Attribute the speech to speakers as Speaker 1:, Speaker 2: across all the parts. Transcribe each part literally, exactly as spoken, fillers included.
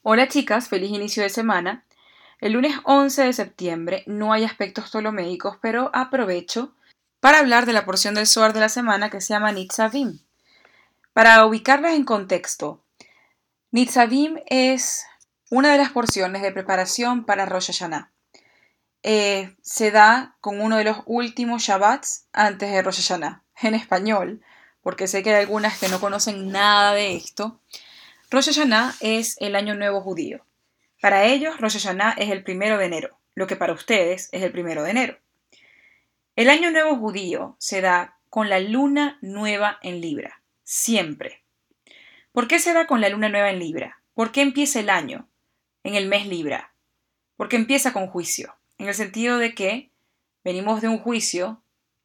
Speaker 1: Hola chicas, feliz inicio de semana. El lunes once de septiembre no hay aspectos ptolomeicos, pero aprovecho para hablar de la porción del Zohar de la semana que se llama Nitzavim. Para ubicarlas en contexto, Nitzavim es una de las porciones de preparación para Rosh Hashanah. Eh, se da con uno de los últimos Shabbats antes de Rosh Hashanah, en español, porque sé que hay algunas que no conocen nada de esto. Rosh Hashanah es el año nuevo judío. Para ellos, Rosh Hashanah es el primero de enero, lo que para ustedes es el primero de enero. El año nuevo judío se da con la luna nueva en Libra, siempre. ¿Por qué se da con la luna nueva en Libra? ¿Por qué empieza el año en el mes Libra? Porque empieza con juicio, en el sentido de que venimos de un juicio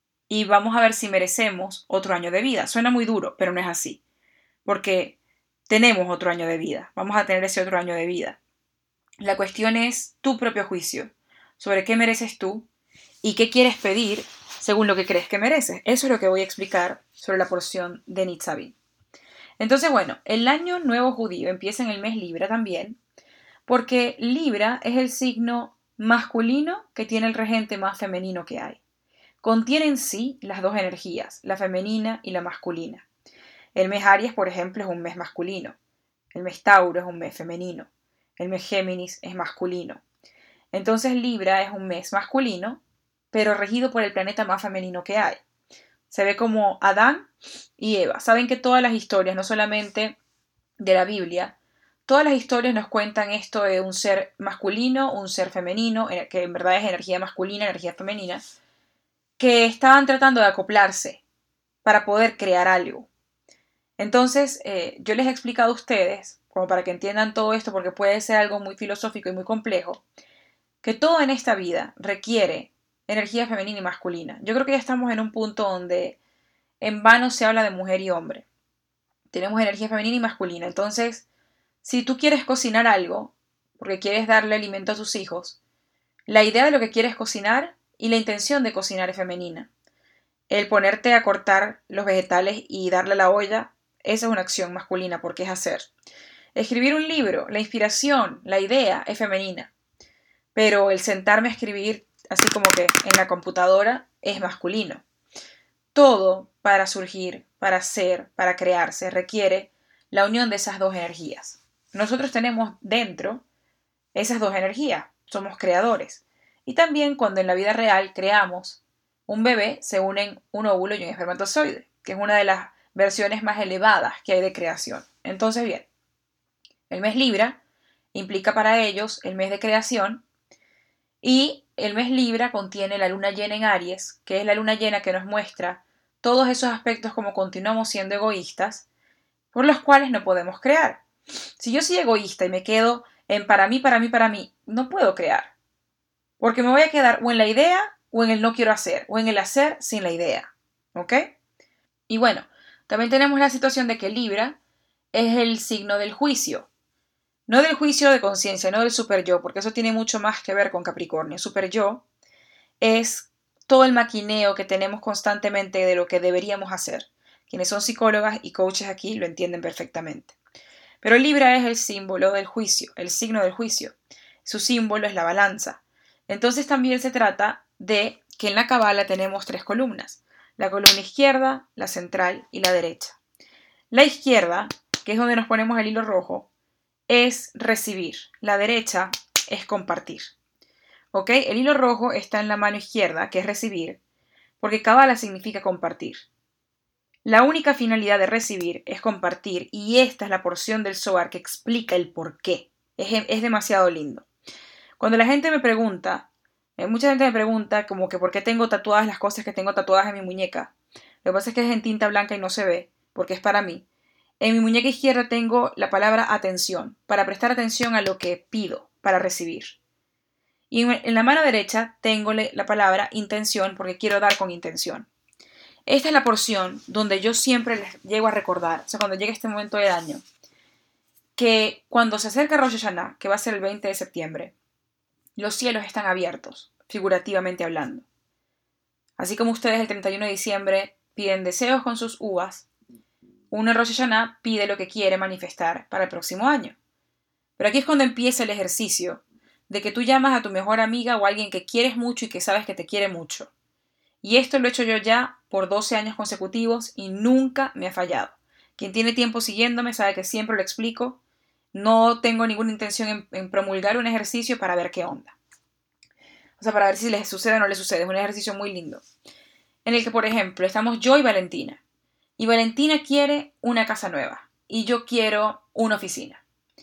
Speaker 1: y vamos a ver si merecemos otro año de vida. Suena muy duro, pero no es así, porque tenemos otro año de vida, vamos a tener ese otro año de vida. La cuestión es tu propio juicio sobre qué mereces tú y qué quieres pedir según lo que crees que mereces. Eso es lo que voy a explicar sobre la porción de Nitzavim. Entonces, bueno, el año nuevo judío empieza en el mes Libra también, porque Libra es el signo masculino que tiene el regente más femenino que hay. Contiene en sí las dos energías, la femenina y la masculina. El mes Aries, por ejemplo, es un mes masculino. El mes Tauro es un mes femenino. El mes Géminis es masculino. Entonces Libra es un mes masculino, pero regido por el planeta más femenino que hay. Se ve como Adán y Eva. Saben que todas las historias, no solamente de la Biblia, todas las historias nos cuentan esto de un ser masculino, un ser femenino, que en verdad es energía masculina, energía femenina, que estaban tratando de acoplarse para poder crear algo. Entonces, eh, yo les he explicado a ustedes, como para que entiendan todo esto, porque puede ser algo muy filosófico y muy complejo, que todo en esta vida requiere energía femenina y masculina. Yo creo que ya estamos en un punto donde en vano se habla de mujer y hombre. Tenemos energía femenina y masculina. Entonces, si tú quieres cocinar algo, porque quieres darle alimento a tus hijos, la idea de lo que quieres cocinar y la intención de cocinar es femenina. El ponerte a cortar los vegetales y darle a la olla, esa es una acción masculina porque es hacer. Escribir un libro, la inspiración, la idea es femenina. Pero el sentarme a escribir, así como que en la computadora, es masculino. Todo para surgir, para ser, para crearse, requiere la unión de esas dos energías. Nosotros tenemos dentro esas dos energías, somos creadores. Y también cuando en la vida real creamos un bebé, se unen un óvulo y un espermatozoide, que es una de las versiones más elevadas que hay de creación. Entonces, bien, el mes Libra implica para ellos el mes de creación y el mes Libra contiene la luna llena en Aries, que es la luna llena que nos muestra todos esos aspectos como continuamos siendo egoístas, por los cuales no podemos crear. Si yo soy egoísta y me quedo en para mí, para mí, para mí, no puedo crear. Porque me voy a quedar o en la idea o en el no quiero hacer, o en el hacer sin la idea. ¿Ok? Y bueno, también tenemos la situación de que Libra es el signo del juicio. No del juicio de conciencia, no del super yo, porque eso tiene mucho más que ver con Capricornio. Super yo es todo el maquineo que tenemos constantemente de lo que deberíamos hacer. Quienes son psicólogas y coaches aquí lo entienden perfectamente. Pero Libra es el símbolo del juicio, el signo del juicio. Su símbolo es la balanza. Entonces también se trata de que en la Cábala tenemos tres columnas. La columna izquierda, la central y la derecha. La izquierda, que es donde nos ponemos el hilo rojo, es recibir. La derecha es compartir. ¿Ok? El hilo rojo está en la mano izquierda, que es recibir, porque Cábala significa compartir. La única finalidad de recibir es compartir, y esta es la porción del Zohar que explica el por qué. Es, es demasiado lindo. Cuando la gente me pregunta, eh, mucha gente me pregunta como que por qué tengo tatuadas las cosas que tengo tatuadas en mi muñeca. Lo que pasa es que es en tinta blanca y no se ve, porque es para mí. En mi muñeca izquierda tengo la palabra atención, para prestar atención a lo que pido, para recibir. Y en la mano derecha tengo la palabra intención, porque quiero dar con intención. Esta es la porción donde yo siempre les llego a recordar, o sea, cuando llegue este momento del año, que cuando se acerca Rosh Hashanah, que va a ser el veinte de septiembre, los cielos están abiertos, figurativamente hablando. Así como ustedes el treinta y uno de diciembre piden deseos con sus uvas, uno en Rosh Hashanah pide lo que quiere manifestar para el próximo año. Pero aquí es cuando empieza el ejercicio de que tú llamas a tu mejor amiga o a alguien que quieres mucho y que sabes que te quiere mucho. Y esto lo he hecho yo ya por doce años consecutivos y nunca me ha fallado. Quien tiene tiempo siguiéndome sabe que siempre lo explico. No tengo ninguna intención en, en promulgar un ejercicio para ver qué onda. O sea, para ver si les sucede o no les sucede. Es un ejercicio muy lindo. En el que, por ejemplo, estamos yo y Valentina. Y Valentina quiere una casa nueva. Y yo quiero una oficina.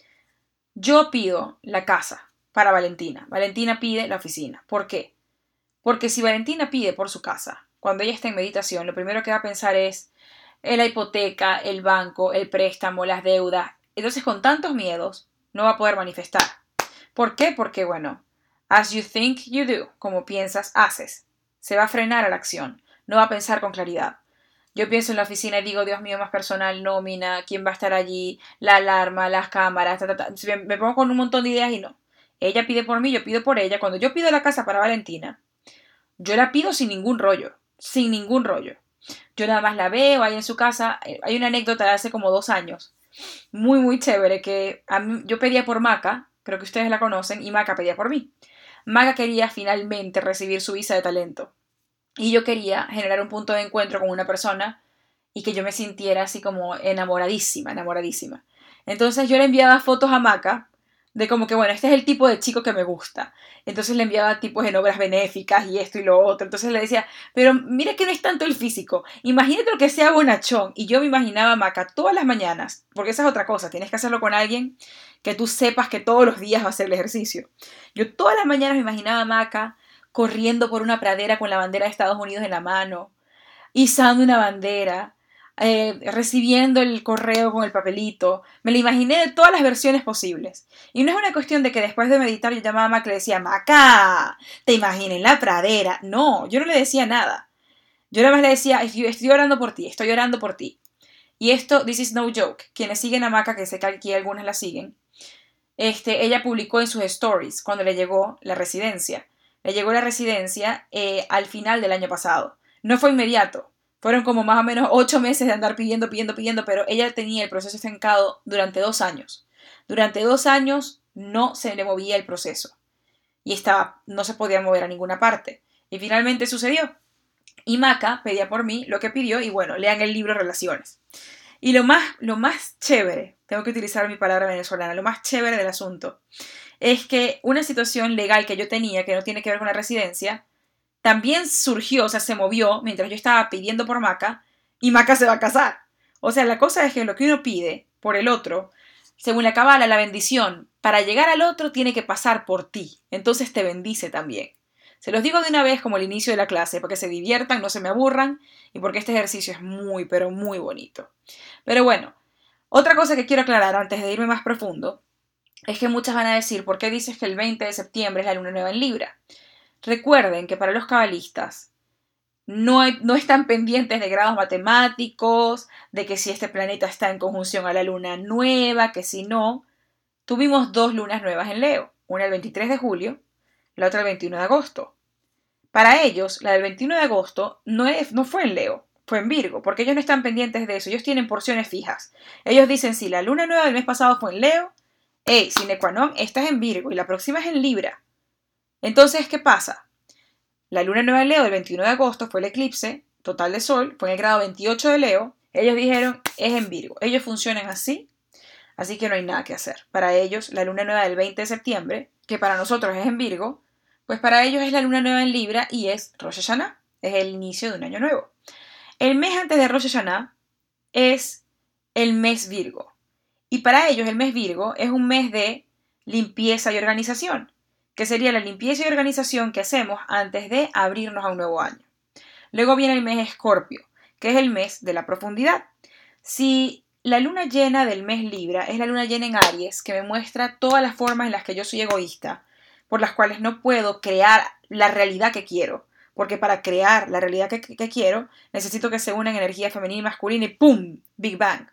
Speaker 1: Yo pido la casa para Valentina. Valentina pide la oficina. ¿Por qué? Porque si Valentina pide por su casa, cuando ella está en meditación, lo primero que va a pensar es en la hipoteca, el banco, el préstamo, las deudas. Entonces, con tantos miedos, no va a poder manifestar. ¿Por qué? Porque, bueno, as you think, you do. Como piensas, haces. Se va a frenar a la acción. No va a pensar con claridad. Yo pienso en la oficina y digo, Dios mío, más personal, nómina, quién va a estar allí, la alarma, las cámaras, ta, ta, ta. Me pongo con un montón de ideas y no. Ella pide por mí, yo pido por ella. Cuando yo pido la casa para Valentina, yo la pido sin ningún rollo, sin ningún rollo. Yo nada más la veo ahí en su casa. Hay una anécdota de hace como dos años, muy, muy chévere, que a mí, yo pedía por Maca, creo que ustedes la conocen, y Maca pedía por mí. Maca quería finalmente recibir su visa de talento. Y yo quería generar un punto de encuentro con una persona y que yo me sintiera así como enamoradísima, enamoradísima. Entonces yo le enviaba fotos a Maca de como que, bueno, este es el tipo de chico que me gusta. Entonces le enviaba tipos en obras benéficas y esto y lo otro. Entonces le decía, pero mira que no es tanto el físico. Imagínate lo que sea bonachón. Y yo me imaginaba a Maca todas las mañanas, porque esa es otra cosa. Tienes que hacerlo con alguien que tú sepas que todos los días va a hacer el ejercicio. Yo todas las mañanas me imaginaba a Maca corriendo por una pradera con la bandera de Estados Unidos en la mano, izando una bandera, eh, recibiendo el correo con el papelito. Me lo imaginé de todas las versiones posibles. Y no es una cuestión de que después de meditar yo llamaba a Maca y le decía, Maca, te imaginé en la pradera. No, yo no le decía nada. Yo nada más le decía, estoy, estoy orando por ti, estoy orando por ti. Y esto, this is no joke. Quienes siguen a Maca, que sé que aquí algunas la siguen, este, ella publicó en sus stories cuando le llegó la residencia. Le llegó la residencia eh, al final del año pasado. No fue inmediato. Fueron como más o menos ocho meses de andar pidiendo, pidiendo, pidiendo, pero ella tenía el proceso estancado durante dos años. Durante dos años no se le movía el proceso. Y estaba, no se podía mover a ninguna parte. Y finalmente sucedió. Y Maca pedía por mí lo que pidió y bueno, lean el libro Relaciones. Y lo más, lo más chévere, tengo que utilizar mi palabra venezolana, lo más chévere del asunto, es que una situación legal que yo tenía, que no tiene que ver con la residencia, también surgió, o sea, se movió mientras yo estaba pidiendo por Maca, y Maca se va a casar. O sea, la cosa es que lo que uno pide por el otro, según la cábala, la bendición, para llegar al otro tiene que pasar por ti. Entonces te bendice también. Se los digo de una vez como el inicio de la clase, para que se diviertan, no se me aburran, y porque este ejercicio es muy, pero muy bonito. Pero bueno, otra cosa que quiero aclarar antes de irme más profundo, es que muchas van a decir, ¿por qué dices que el veinte de septiembre es la luna nueva en Libra? Recuerden que para los cabalistas no, hay, no están pendientes de grados matemáticos, de que si este planeta está en conjunción a la luna nueva, que si no. Tuvimos dos lunas nuevas en Leo, una el veintitrés de julio, la otra el veintiuno de agosto. Para ellos, la del veintiuno de agosto no, es, no fue en Leo, fue en Virgo, porque ellos no están pendientes de eso, ellos tienen porciones fijas. Ellos dicen, si la luna nueva del mes pasado fue en Leo, hey, sine qua non, esta es en Virgo y la próxima es en Libra. Entonces, ¿qué pasa? La luna nueva en Leo del veintiuno de agosto fue el eclipse total de Sol, fue en el grado veintiocho de Leo. Ellos dijeron, es en Virgo. Ellos funcionan así, así que no hay nada que hacer. Para ellos, la luna nueva del veinte de septiembre, que para nosotros es en Virgo, pues para ellos es la luna nueva en Libra y es Rosh Hashanah, es el inicio de un año nuevo. El mes antes de Rosh Hashanah es el mes Virgo. Y para ellos el mes Virgo es un mes de limpieza y organización, que sería la limpieza y organización que hacemos antes de abrirnos a un nuevo año. Luego viene el mes Escorpio, que es el mes de la profundidad. Si la luna llena del mes Libra es la luna llena en Aries, que me muestra todas las formas en las que yo soy egoísta, por las cuales no puedo crear la realidad que quiero, porque para crear la realidad que, que quiero necesito que se unan energía femenina y masculina y ¡pum! Big Bang.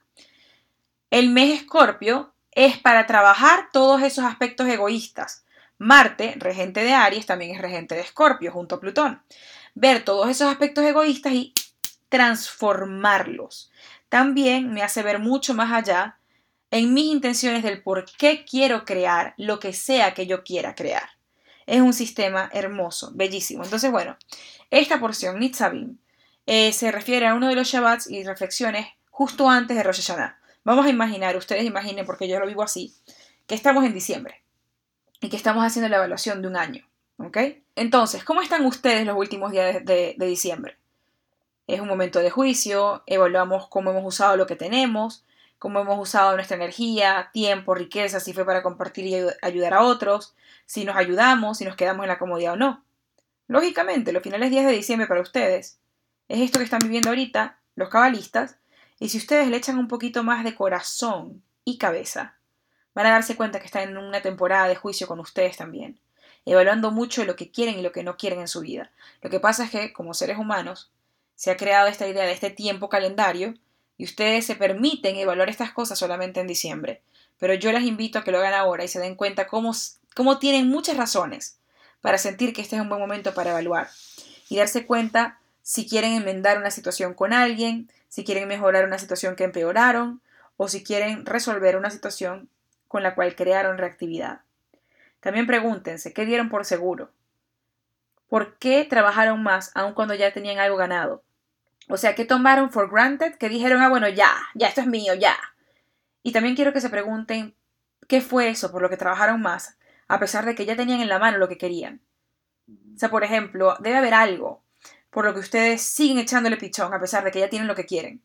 Speaker 1: El mes Escorpio es para trabajar todos esos aspectos egoístas. Marte, regente de Aries, también es regente de Escorpio, junto a Plutón. Ver todos esos aspectos egoístas y transformarlos. También me hace ver mucho más allá en mis intenciones del por qué quiero crear lo que sea que yo quiera crear. Es un sistema hermoso, bellísimo. Entonces, bueno, esta porción, Nitzavim, eh, se refiere a uno de los Shabbats y reflexiones justo antes de Rosh Hashanah. Vamos a imaginar, ustedes imaginen, porque yo lo vivo así, que estamos en diciembre y que estamos haciendo la evaluación de un año. ¿Ok? Entonces, ¿cómo están ustedes los últimos días de, de, de diciembre? Es un momento de juicio, evaluamos cómo hemos usado lo que tenemos, cómo hemos usado nuestra energía, tiempo, riqueza, si fue para compartir y ayudar a otros, si nos ayudamos, si nos quedamos en la comodidad o no. Lógicamente, los finales días de diciembre para ustedes es esto que están viviendo ahorita los cabalistas, y si ustedes le echan un poquito más de corazón y cabeza, van a darse cuenta que están en una temporada de juicio con ustedes también, evaluando mucho lo que quieren y lo que no quieren en su vida. Lo que pasa es que, como seres humanos, se ha creado esta idea de este tiempo calendario y ustedes se permiten evaluar estas cosas solamente en diciembre. Pero yo les invito a que lo hagan ahora y se den cuenta cómo, cómo tienen muchas razones para sentir que este es un buen momento para evaluar y darse cuenta si quieren enmendar una situación con alguien, si quieren mejorar una situación que empeoraron o si quieren resolver una situación con la cual crearon reactividad. También pregúntense, ¿qué dieron por seguro? ¿Por qué trabajaron más aun cuando ya tenían algo ganado? O sea, ¿qué tomaron for granted? Que dijeron, ah, bueno, ya, ya esto es mío, ya. Y también quiero que se pregunten, ¿qué fue eso por lo que trabajaron más, a pesar de que ya tenían en la mano lo que querían? O sea, por ejemplo, debe haber algo por lo que ustedes siguen echándole pichón, a pesar de que ya tienen lo que quieren.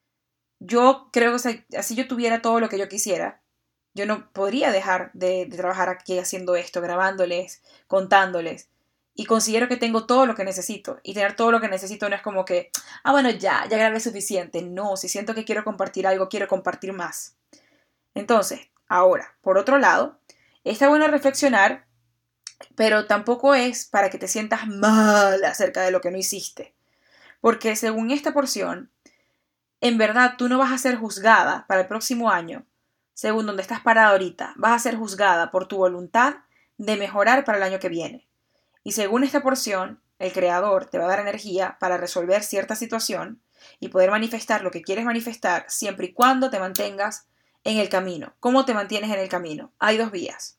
Speaker 1: Yo creo que, o sea, así yo tuviera todo lo que yo quisiera, yo no podría dejar de, de trabajar aquí haciendo esto, grabándoles, contándoles. Y considero que tengo todo lo que necesito. Y tener todo lo que necesito no es como que, ah, bueno, ya, ya grabé suficiente. No, si siento que quiero compartir algo, quiero compartir más. Entonces, ahora, por otro lado, está bueno reflexionar, pero tampoco es para que te sientas mal acerca de lo que no hiciste. Porque según esta porción, en verdad tú no vas a ser juzgada para el próximo año, según donde estás parada ahorita, vas a ser juzgada por tu voluntad de mejorar para el año que viene. Y según esta porción, el creador te va a dar energía para resolver cierta situación y poder manifestar lo que quieres manifestar siempre y cuando te mantengas en el camino. ¿Cómo te mantienes en el camino? Hay dos vías.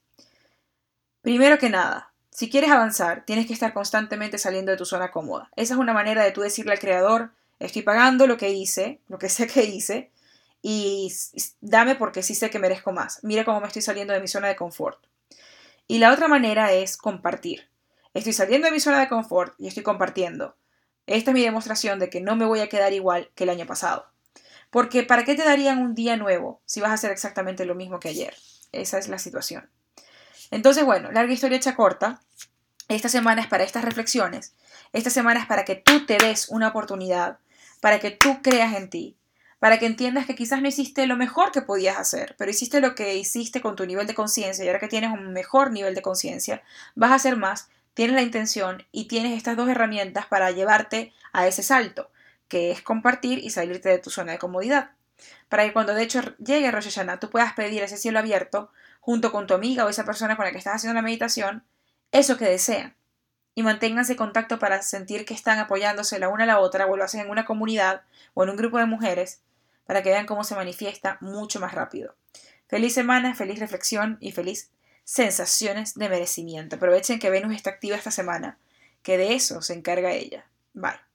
Speaker 1: Primero que nada, si quieres avanzar, tienes que estar constantemente saliendo de tu zona cómoda. Esa es una manera de tú decirle al creador, estoy pagando lo que hice, lo que sé que hice, y dame porque sí sé que merezco más. Mira cómo me estoy saliendo de mi zona de confort. Y la otra manera es compartir. Estoy saliendo de mi zona de confort y estoy compartiendo. Esta es mi demostración de que no me voy a quedar igual que el año pasado. Porque ¿para qué te darían un día nuevo si vas a hacer exactamente lo mismo que ayer? Esa es la situación. Entonces, bueno, larga historia hecha corta. Esta semana es para estas reflexiones. Esta semana es para que tú te des una oportunidad, para que tú creas en ti, para que entiendas que quizás no hiciste lo mejor que podías hacer, pero hiciste lo que hiciste con tu nivel de conciencia y ahora que tienes un mejor nivel de conciencia, vas a hacer más, tienes la intención y tienes estas dos herramientas para llevarte a ese salto, que es compartir y salirte de tu zona de comodidad. Para que cuando de hecho llegue Rosh Hashanah tú puedas pedir ese cielo abierto junto con tu amiga o esa persona con la que estás haciendo la meditación, eso que desean. Y manténganse en contacto para sentir que están apoyándose la una a la otra o lo hacen en una comunidad o en un grupo de mujeres para que vean cómo se manifiesta mucho más rápido. Feliz semana, feliz reflexión y feliz sensaciones de merecimiento. Aprovechen que Venus está activa esta semana, que de eso se encarga ella. Bye.